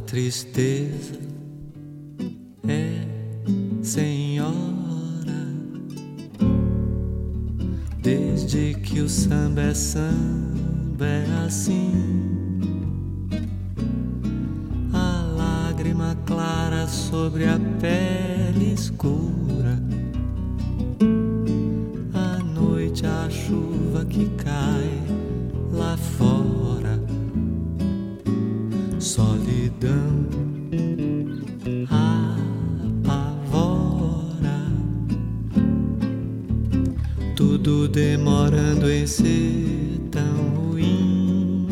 tristeza é senhora, desde que o samba é assim. A lágrima clara sobre a pele escura, à noite a chuva que cai lá fora. Solidão apavora, tudo demorando em ser tão ruim.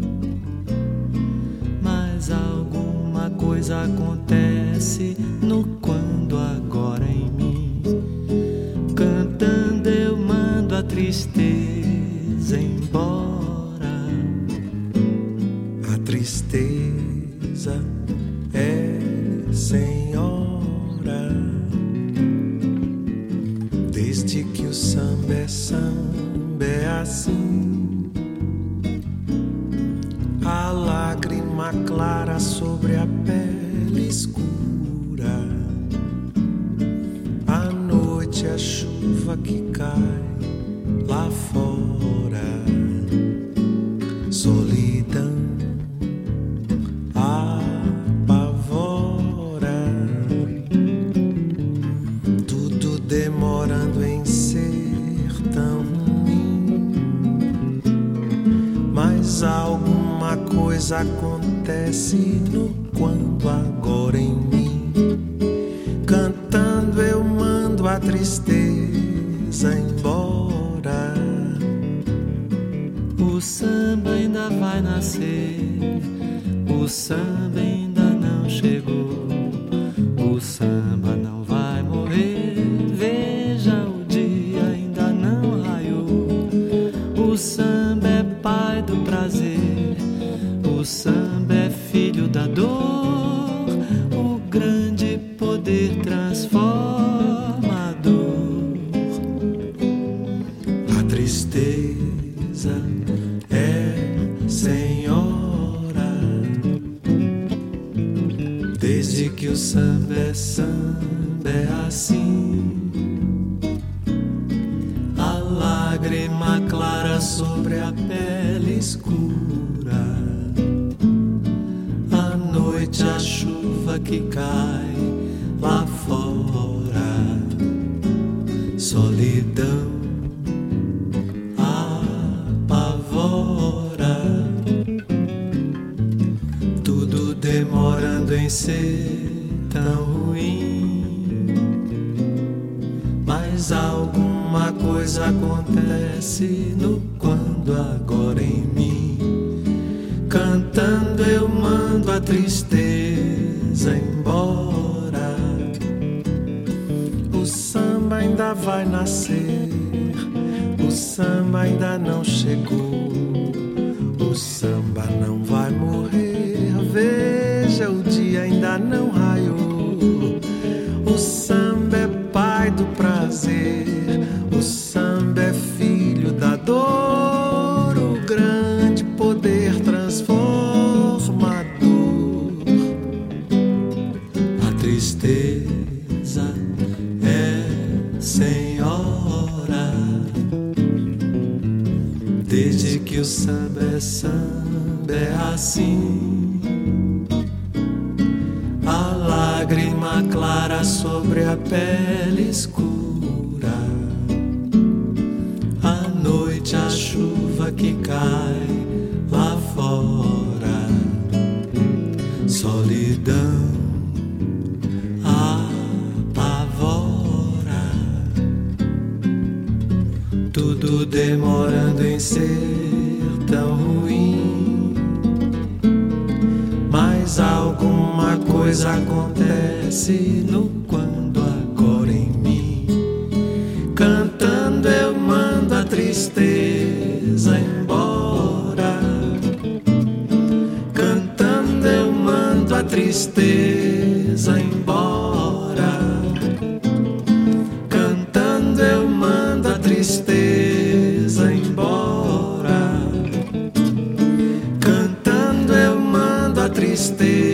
Mas alguma coisa acontece no quando agora em mim. Cantando eu mando a tristeza embora. A tristeza é senhora, desde que o samba é assim. A lágrima clara sobre a pele escura, à noite a chuva que cai lá fora. Solidão apavora, tudo demorando em ser tão ruim. Mas alguma coisa acontece no quando agora em mim. Cantando eu mando a tristeza embora. O samba ainda vai nascer, o samba ainda não chegou, o samba não vai morrer. Veja, o dia ainda não raiou. O samba é pai do prazer, o samba é filho da dor, o grande poder transformador. A tristeza é senhora, desde que o samba é assim. A lágrima clara sobre a pele escura, à noite a chuva que cai lá fora. Solidão apavora, tudo demorando em ser tão ruim. Mas alguma coisa acontece no quando agora em mim. Cantando eu mando a tristeza embora. O samba ainda vai nascer, o samba ainda não chegou, o samba não vai morrer. Veja, o dia ainda não raiou. O samba é pai do prazer, o samba é filho da dor, o grande poder transformador. A tristeza é senhora, desde que o samba é assim. A lágrima clara sobre a pele escura, à noite a chuva que cai lá fora. Solidão apavora, tudo demorando em ser tão ruim. Mas alguma coisa acontece no quando agora em mim. Cantando eu mando a tristeza embora. Cantando eu mando a tristeza embora. Cantando eu mando a tristeza embora. Cantando eu mando a tristeza